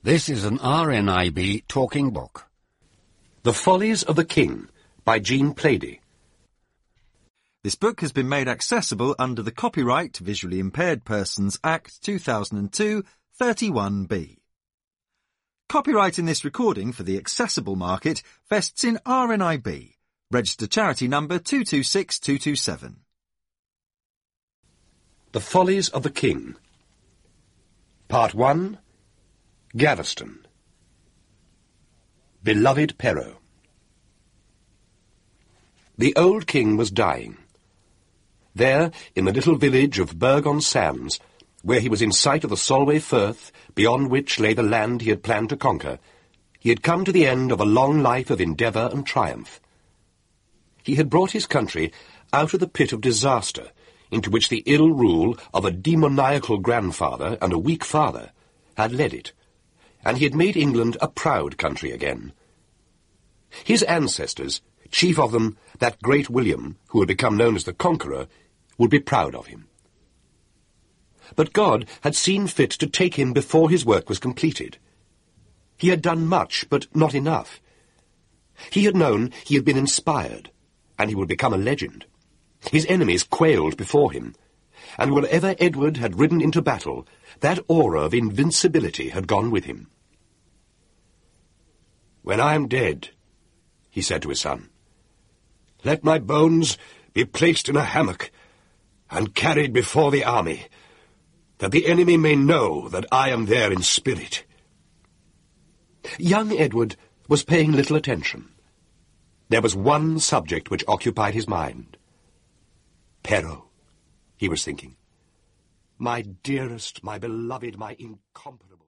This is an RNIB talking book. The Follies of the King by Jean Plaidy. This book has been made accessible under the Copyright Visually Impaired Persons Act 2002 31B. Copyright in this recording for the accessible market vests in RNIB, registered charity number 226227. The Follies of the King. Part 1. Gaveston. Beloved Perrault. The old king was dying. There, in the little village of Burgh-on-Sands, where he was in sight of the Solway Firth, beyond which lay the land he had planned to conquer, he had come to the end of a long life of endeavour and triumph. He had brought his country out of the pit of disaster into which the ill rule of a demoniacal grandfather and a weak father had led it, and he had made England a proud country again. His ancestors, chief of them that great William, who had become known as the Conqueror, would be proud of him. But God had seen fit to take him before his work was completed. He had done much, but not enough. He had known he had been inspired, and he would become a legend. His enemies quailed before him, and wherever Edward had ridden into battle, that aura of invincibility had gone with him. "When I am dead," he said to his son, "let my bones be placed in a hammock and carried before the army, that the enemy may know that I am there in spirit." Young Edward was paying little attention. There was one subject which occupied his mind. Perrault, he was thinking. My dearest, my beloved, my incomparable...